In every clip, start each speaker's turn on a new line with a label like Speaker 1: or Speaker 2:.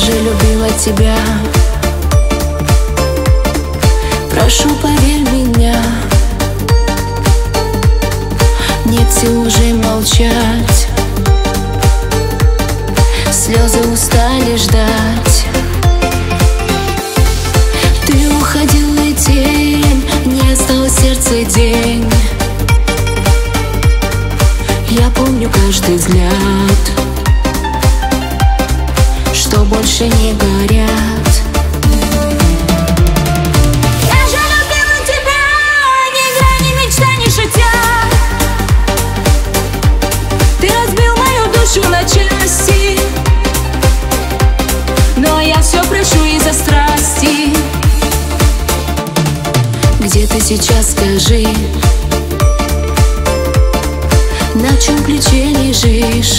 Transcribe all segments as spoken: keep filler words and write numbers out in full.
Speaker 1: же любила тебя. Прошу, поверь меня, нет сил уже молчать. Слезы устали ждать. Ты уходил, и тень, не осталось сердце день. Я помню каждый взгляд, что больше не горят.
Speaker 2: Я же любила тебя, ни игра, ни мечта, ни шутя. Ты разбил мою душу на части, но я все прощу из-за страсти.
Speaker 1: Где ты сейчас, скажи? На чьем плече лежишь?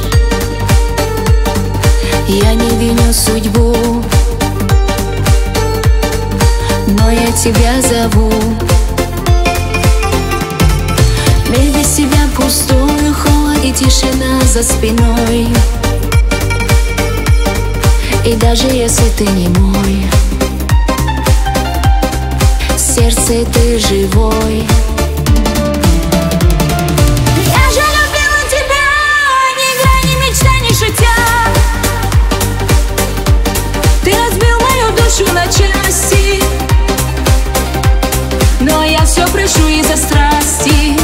Speaker 1: Я не виню судьбу, но я тебя зову. Мир без тебя пустой, холод и тишина за спиной. И даже если ты не мой, в сердце ты живой.
Speaker 2: Я же любила тебя, ни игра, ни мечта, ни шутя. Ты разбил мою душу на части, но я все прощу из-за страсти.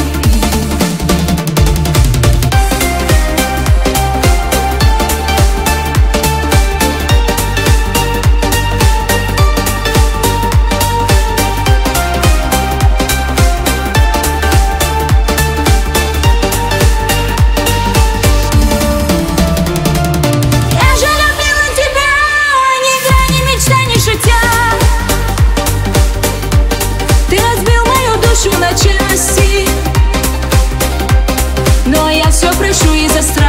Speaker 2: На части, но я все прощу из-за страха.